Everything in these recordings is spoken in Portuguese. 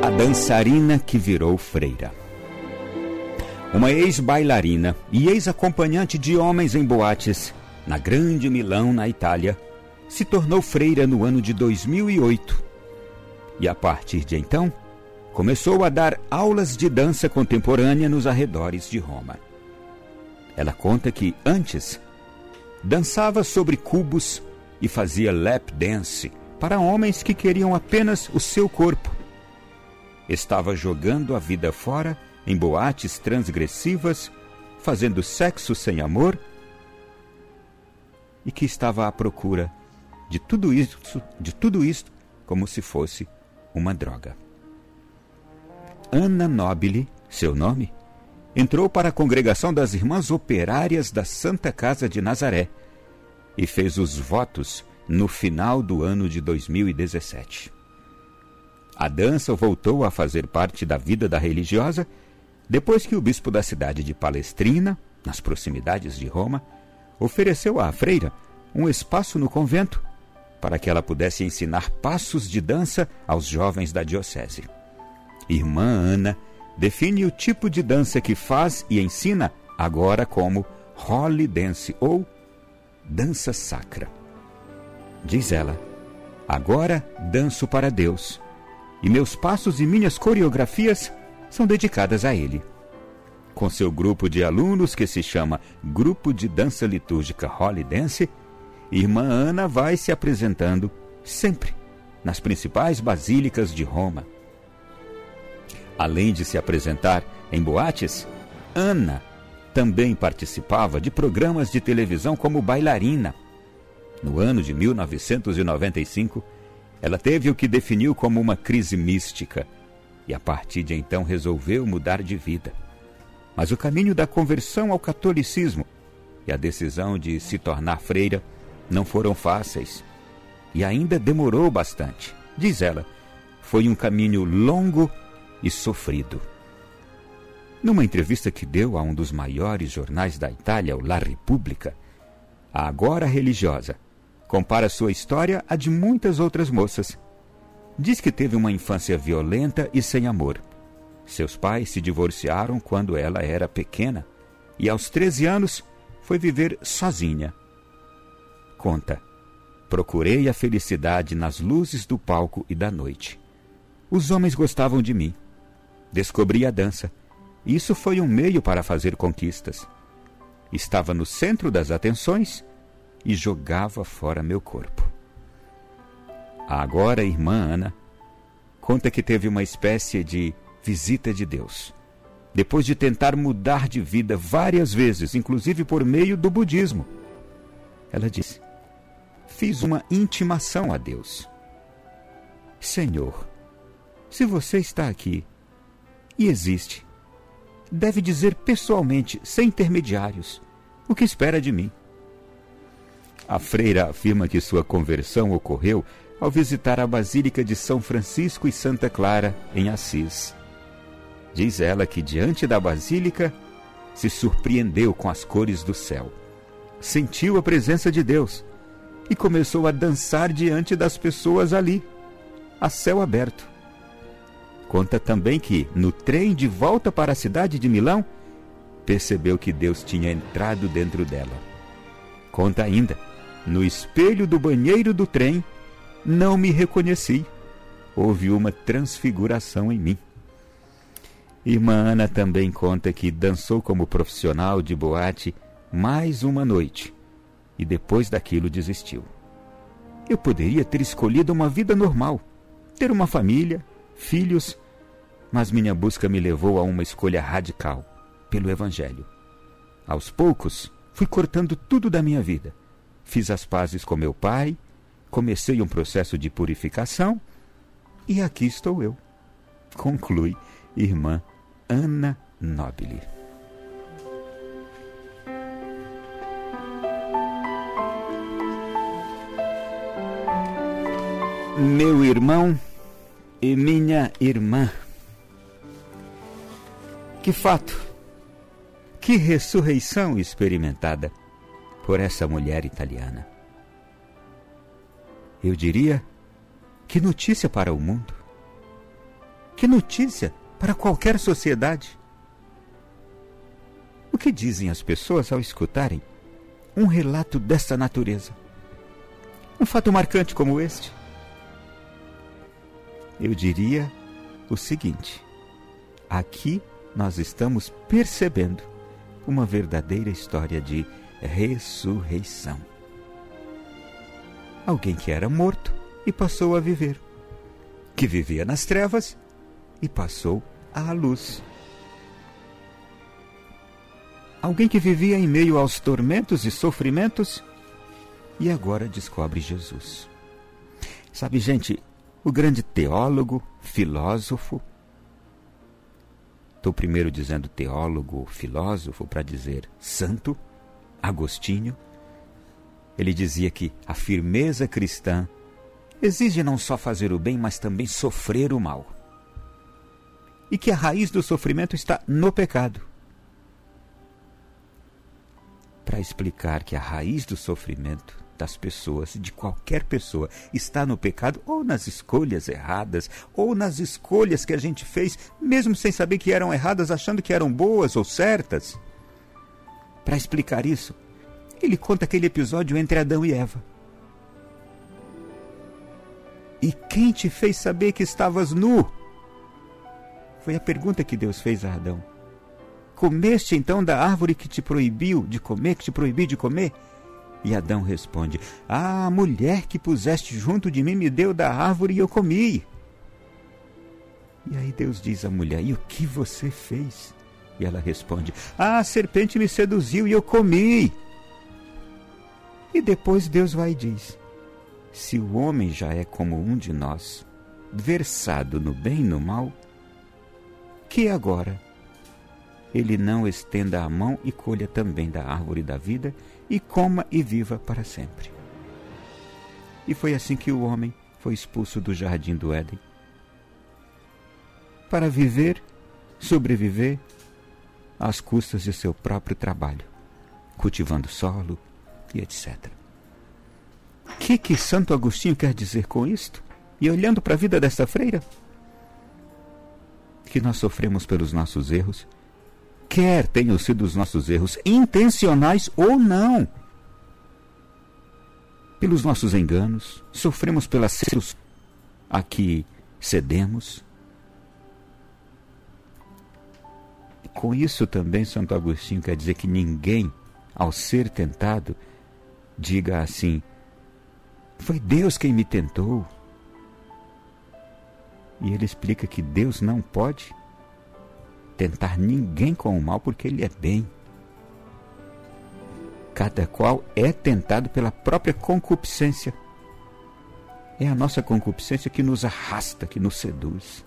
A dançarina que virou freira. Uma ex-bailarina e ex-acompanhante de homens em boates, na Grande Milão, na Itália, se tornou freira no ano de 2008. E a partir de então, começou a dar aulas de dança contemporânea nos arredores de Roma. Ela conta que, antes, dançava sobre cubos e fazia lap dance para homens que queriam apenas o seu corpo. Estava jogando a vida fora em boates transgressivas, fazendo sexo sem amor, e que estava à procura de tudo isso como se fosse uma droga. Anna Nobili, seu nome, entrou para a congregação das Irmãs Operárias da Santa Casa de Nazaré e fez os votos no final do ano de 2017. A dança voltou a fazer parte da vida da religiosa depois que o bispo da cidade de Palestrina, nas proximidades de Roma, ofereceu à freira um espaço no convento para que ela pudesse ensinar passos de dança aos jovens da diocese. Irmã Ana define o tipo de dança que faz e ensina agora como Holy Dance ou dança sacra. Diz ela: agora danço para Deus, e meus passos e minhas coreografias são dedicadas a Ele. Com seu grupo de alunos, que se chama Grupo de Dança Litúrgica Holy Dance, Irmã Ana vai se apresentando sempre nas principais basílicas de Roma. Além de se apresentar em boates, Ana também participava de programas de televisão como bailarina. No ano de 1995, ela teve o que definiu como uma crise mística e a partir de então resolveu mudar de vida. Mas o caminho da conversão ao catolicismo e a decisão de se tornar freira não foram fáceis e ainda demorou bastante. Diz ela, foi um caminho longo e sofrido. Numa entrevista que deu a um dos maiores jornais da Itália, o La Repubblica, a agora religiosa compara sua história à de muitas outras moças. Diz que teve uma infância violenta e sem amor. Seus pais se divorciaram quando ela era pequena e aos 13 anos foi viver sozinha. Conta: procurei a felicidade nas luzes do palco e da noite. Os homens gostavam de mim. Descobri a dança. Isso foi um meio para fazer conquistas. Estava no centro das atenções e jogava fora meu corpo. Agora a irmã Ana conta que teve uma espécie de visita de Deus, depois de tentar mudar de vida várias vezes, inclusive por meio do budismo. Ela disse: fiz uma intimação a Deus. Senhor, se você está aqui e existe, deve dizer pessoalmente, sem intermediários, o que espera de mim. A freira afirma que sua conversão ocorreu ao visitar a Basílica de São Francisco e Santa Clara, em Assis. Diz ela que diante da Basílica se surpreendeu com as cores do céu, sentiu a presença de Deus e começou a dançar diante das pessoas ali, a céu aberto. Conta também que, no trem de volta para a cidade de Milão, percebeu que Deus tinha entrado dentro dela. Conta ainda: no espelho do banheiro do trem, não me reconheci. Houve uma transfiguração em mim. Irmã Ana também conta que dançou como profissional de boate mais uma noite e depois daquilo desistiu. Eu poderia ter escolhido uma vida normal, ter uma família, filhos, mas minha busca me levou a uma escolha radical, pelo Evangelho. Aos poucos, fui cortando tudo da minha vida. Fiz as pazes com meu pai, comecei um processo de purificação e aqui estou eu. Conclui irmã Anna Nobili. Meu irmão e minha irmã, que fato, que ressurreição experimentada por essa mulher italiana. Eu diria, que notícia para o mundo. Que notícia para qualquer sociedade! O que dizem as pessoas ao escutarem um relato desta natureza? Um fato marcante como este? Eu diria o seguinte: aqui nós estamos percebendo uma verdadeira história de ressurreição. Alguém que era morto e passou a viver, que vivia nas trevas e passou à luz. Alguém que vivia em meio aos tormentos e sofrimentos e agora descobre Jesus. Sabe, gente, o grande teólogo, filósofo, estou primeiro dizendo teólogo, filósofo, para dizer santo, Agostinho, ele dizia que a firmeza cristã exige não só fazer o bem, mas também sofrer o mal. E que a raiz do sofrimento está no pecado. Para explicar que a raiz do sofrimento das pessoas, de qualquer pessoa, está no pecado ou nas escolhas erradas, ou nas escolhas que a gente fez, mesmo sem saber que eram erradas, achando que eram boas ou certas. Para explicar isso, ele conta aquele episódio entre Adão e Eva. E quem te fez saber que estavas nu? Foi a pergunta que Deus fez a Adão. Comeste então da árvore que te proibiu de comer, que te proibi de comer? E Adão responde: a mulher que puseste junto de mim me deu da árvore e eu comi. E aí Deus diz à mulher: e o que você fez? E ela responde: a serpente me seduziu e eu comi. E depois Deus vai e diz: se o homem já é como um de nós, versado no bem e no mal, que agora ele não estenda a mão e colha também da árvore da vida e coma e viva para sempre. E foi assim que o homem foi expulso do jardim do Éden, para viver, sobreviver às custas de seu próprio trabalho, cultivando solo e etc. O que Santo Agostinho quer dizer com isto? E olhando para a vida desta freira, que nós sofremos pelos nossos erros, quer tenham sido os nossos erros intencionais ou não, pelos nossos enganos, sofremos pelas seduções a que cedemos. Com isso também Santo Agostinho quer dizer que ninguém, ao ser tentado, diga assim: foi Deus quem me tentou. E ele explica que Deus não pode tentar ninguém com o mal, porque ele é bem. Cada qual é tentado pela própria concupiscência. É a nossa concupiscência que nos arrasta, que nos seduz.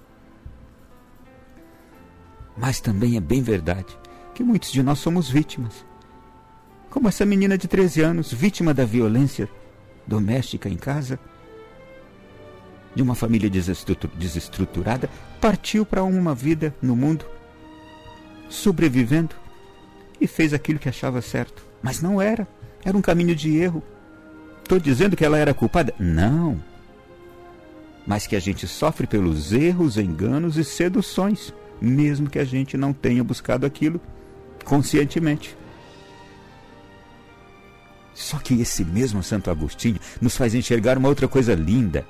Mas também é bem verdade que muitos de nós somos vítimas. Como essa menina de 13 anos, vítima da violência doméstica em casa, de uma família desestruturada, partiu para uma vida no mundo, sobrevivendo, e fez aquilo que achava certo. Mas não era. Era um caminho de erro. Estou dizendo que ela era culpada? Não. Mas que a gente sofre pelos erros, enganos e seduções, mesmo que a gente não tenha buscado aquilo conscientemente. Só que esse mesmo Santo Agostinho nos faz enxergar uma outra coisa linda.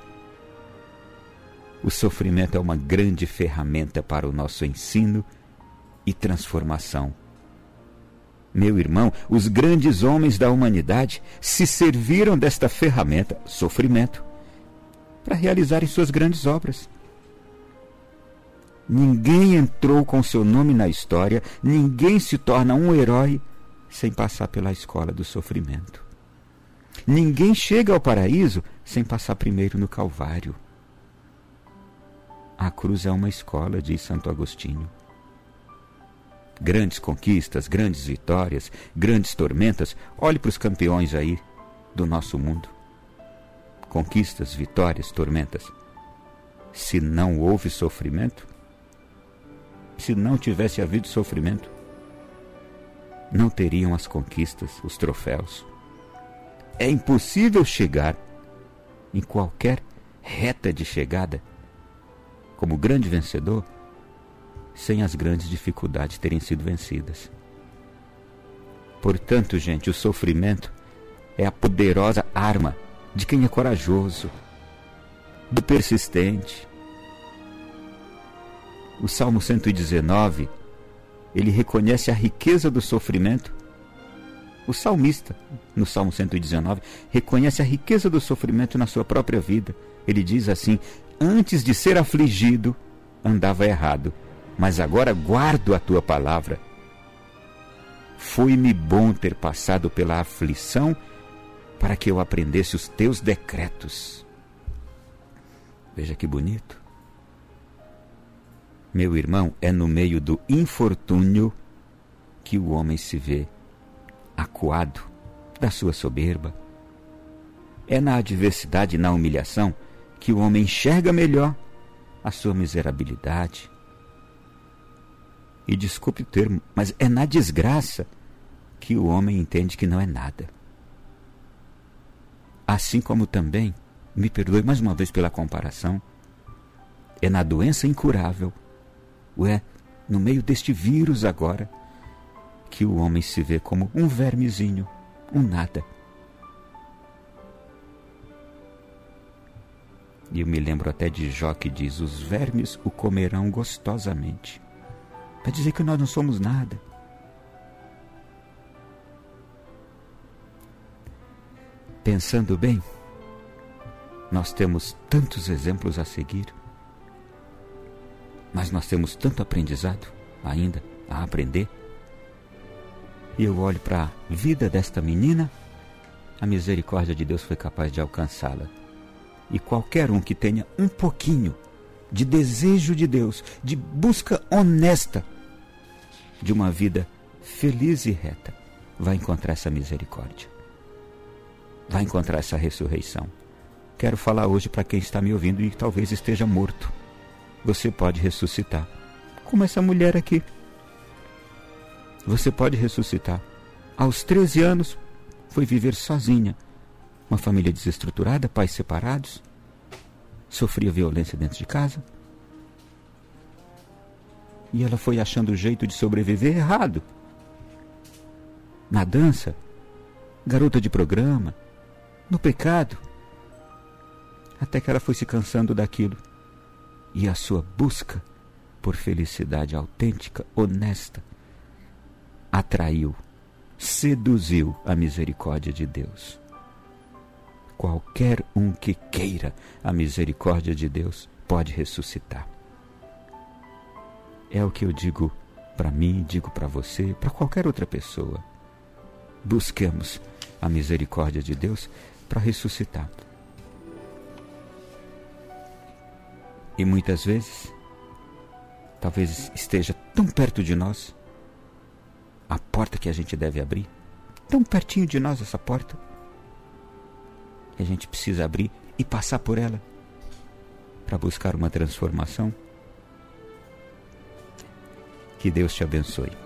O sofrimento é uma grande ferramenta para o nosso ensino e transformação. Meu irmão, os grandes homens da humanidade se serviram desta ferramenta, sofrimento, para realizarem suas grandes obras. Ninguém entrou com seu nome na história, ninguém se torna um herói sem passar pela escola do sofrimento. Ninguém chega ao paraíso sem passar primeiro no Calvário. A cruz é uma escola, diz Santo Agostinho. Grandes conquistas, grandes vitórias, grandes tormentas. Olhe para os campeões aí do nosso mundo. Conquistas, vitórias, tormentas. Se não houve sofrimento, se não tivesse havido sofrimento, não teriam as conquistas, os troféus. É impossível chegar em qualquer reta de chegada como grande vencedor, sem as grandes dificuldades terem sido vencidas. Portanto, gente, o sofrimento é a poderosa arma de quem é corajoso, do persistente. O Salmo 119, ele reconhece a riqueza do sofrimento. O salmista, no Salmo 119, reconhece a riqueza do sofrimento na sua própria vida. Ele diz assim: antes de ser afligido, andava errado, mas agora guardo a tua palavra. Foi-me bom ter passado pela aflição para que eu aprendesse os teus decretos. Veja que bonito. Meu irmão, é no meio do infortúnio que o homem se vê acuado da sua soberba. É na adversidade e na humilhação que o homem enxerga melhor a sua miserabilidade. E desculpe o termo, mas é na desgraça que o homem entende que não é nada. Assim como também, me perdoe mais uma vez pela comparação, é na doença incurável, no meio deste vírus agora, que o homem se vê como um vermezinho, um nada. E eu me lembro até de Jó, que diz: os vermes o comerão gostosamente. Para dizer que nós não somos nada. Pensando bem, nós temos tantos exemplos a seguir, mas nós temos tanto aprendizado ainda a aprender. E eu olho para a vida desta menina, a misericórdia de Deus foi capaz de alcançá-la. E qualquer um que tenha um pouquinho de desejo de Deus, de busca honesta de uma vida feliz e reta, vai encontrar essa misericórdia, vai encontrar essa ressurreição. Quero falar hoje para quem está me ouvindo e talvez esteja morto. Você pode ressuscitar, como essa mulher aqui. Você pode ressuscitar. Aos 13 anos, foi viver sozinha. Uma família desestruturada, pais separados, sofria violência dentro de casa. E ela foi achando o jeito de sobreviver errado. Na dança, garota de programa, no pecado. Até que ela foi se cansando daquilo. E a sua busca por felicidade autêntica, honesta, atraiu, seduziu a misericórdia de Deus. Qualquer um que queira a misericórdia de Deus pode ressuscitar. É o que eu digo para mim, digo para você, para qualquer outra pessoa. Busquemos a misericórdia de Deus para ressuscitar. E muitas vezes, talvez esteja tão perto de nós, a porta que a gente deve abrir, tão pertinho de nós essa porta, que a gente precisa abrir e passar por ela para buscar uma transformação. Que Deus te abençoe.